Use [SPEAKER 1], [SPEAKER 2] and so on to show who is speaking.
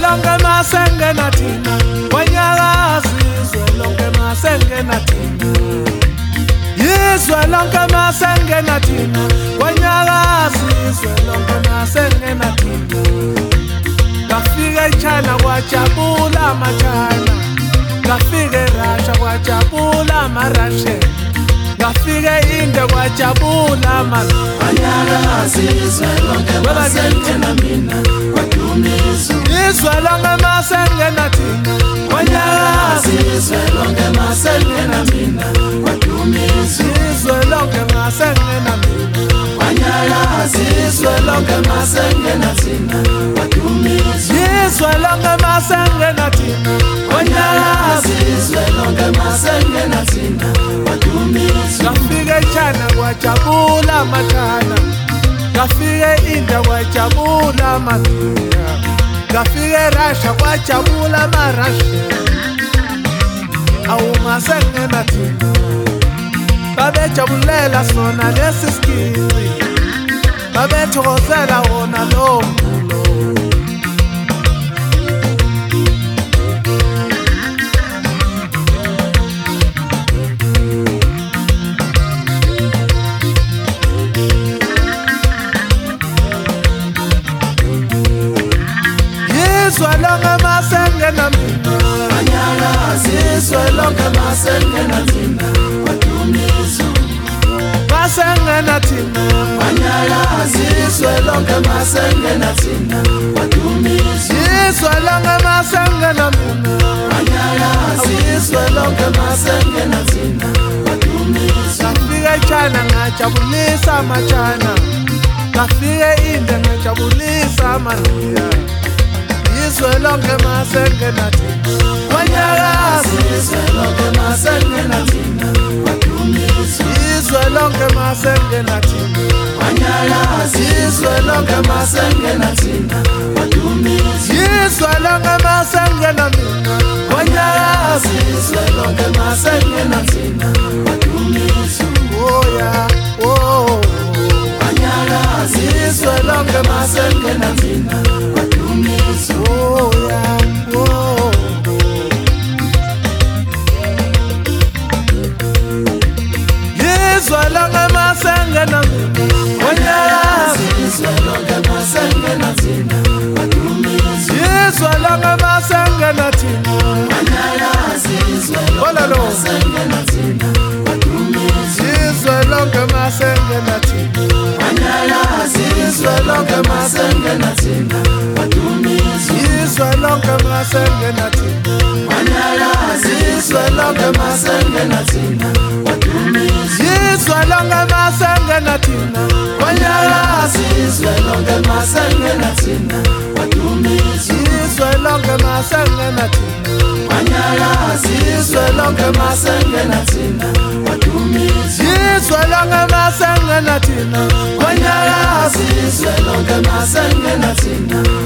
[SPEAKER 1] lonke masengena thina kwanyakaza izwe lonke masengena thina izwe lonke masengena thina kwanyakaza izwe lonke masengena thina ngafika eChina kwajabula amaChina ngafika eRussia kwajabula amaRussia ngafika eIndia kwajabula
[SPEAKER 2] kwanyakaza izwe lonke masengena mina kwadumiso
[SPEAKER 1] izwe lonke masengena thina
[SPEAKER 2] kwanyakaza izwe lonke masengena mina kwadumiso
[SPEAKER 1] izwe lonke masengena mina
[SPEAKER 2] kwanyakaza izwe lonke masengena thina kwadumiso
[SPEAKER 1] izwe lonke masengena thina
[SPEAKER 2] kwanyakaza izwe lonke masengena thina kwadumiso
[SPEAKER 1] ngafika eChina kwajabula amaChina ngafika eIndia kwajabula amaIndia ngafika eRussia kwajabula amaRussia awumasengena thina babejabulela sona lesi sikhizi babethokozela wona lo mvulo izwe lonke masengena mina
[SPEAKER 2] kwanyakaza izwe lonke masengena thina kwadumiso
[SPEAKER 1] masengena thina
[SPEAKER 2] kwanyakaza izwe lonke masengena thina kwadumiso
[SPEAKER 1] izwe lonke masengena mina
[SPEAKER 2] kwanyakaza izwe lonke masengena thina kwadumiso
[SPEAKER 1] ngafika eChina ngajabulisa amaChina ngafika eIndia ngajabulisa amaIndia izwe lonke masengena thina kwanyakaza
[SPEAKER 2] izwe lonke masengena thina kwadumiso
[SPEAKER 1] izwe lonke masengena thina
[SPEAKER 2] kwanyakaza izwe lonke masengena thina kwadumiso
[SPEAKER 1] izwe lonke masengena mina kwanyakaza
[SPEAKER 2] izwe lonke masengena thina kwadumiso
[SPEAKER 1] oh yeah oh
[SPEAKER 2] kwanyakaza izwe lonke masengena thina kwadumiso
[SPEAKER 1] oh yeah oh izwe lonke masengena mina kwanyakaza
[SPEAKER 2] izwe lonke masengena thina kwadumiso
[SPEAKER 1] izwe lonke masengena thina
[SPEAKER 2] kwanyakaza izwe lonke masengena thina kwadumiso
[SPEAKER 1] izwe lonke masengena thina
[SPEAKER 2] kwanyakaza izwe lonke masengena thina kwadumiso
[SPEAKER 1] izwe lonke masengena thina
[SPEAKER 2] kwanyakaza izwe lonke masengena thina kwadumiso
[SPEAKER 1] izwe lonke masengena thina kwanyakaza
[SPEAKER 2] izwe lonke masengena thina kwadumiso
[SPEAKER 1] izwe lonke masengena thina
[SPEAKER 2] kwanyakaza izwe lonke masengena thina kwadumiso
[SPEAKER 1] izwe lonke masengena thina kwanyakaza
[SPEAKER 2] izwe lonke masengena thina